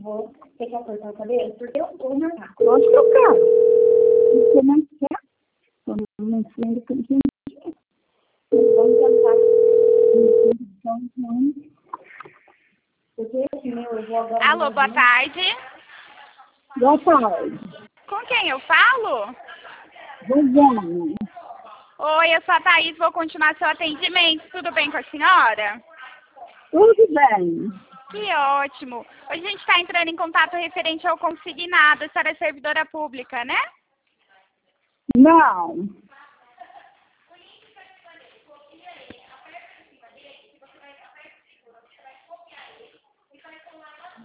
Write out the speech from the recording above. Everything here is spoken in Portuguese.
favor. Você quer cortar o cabelo? Porque eu vou marcar. Pode trocar. Você não quer? Eu não sei que eu entendi. Vamos tentar. Porque esse meu, eu vou agora... Alô, boa tarde. Boa tarde. Com quem eu falo? Rosana. Oi, eu sou a Thaís, vou continuar seu atendimento. Tudo bem com a senhora? Tudo bem. Que ótimo. Hoje a gente está entrando em contato referente ao consignado. A senhora é servidora pública, né? Não.